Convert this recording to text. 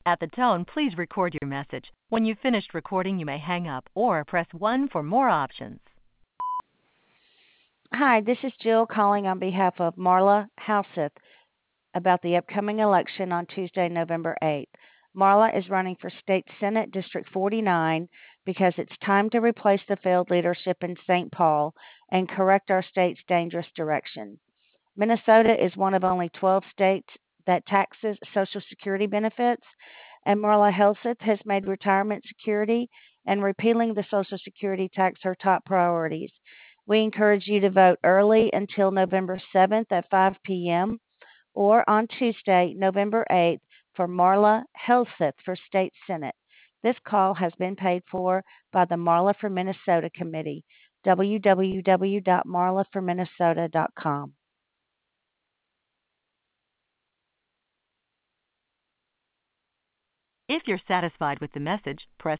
At the tone, please record your message. When you've finished recording, you may hang up or press 1 for more options. Hi, this is Jill calling on behalf of Marla Houseth about the upcoming election on Tuesday, November 8th. Marla is running for State Senate District 49 because it's time to replace the failed leadership in St. Paul and correct our state's dangerous direction. Minnesota is one of only 12 states that taxes Social Security benefits, and Marla Houseth has made retirement security and repealing the Social Security tax her top priorities. We encourage you to vote early until November 7th at 5 p.m. or on Tuesday, November 8th for Marla Houseth for State Senate. This call has been paid for by the Marla for Minnesota Committee, www.marlaforminnesota.com. If you're satisfied with the message, press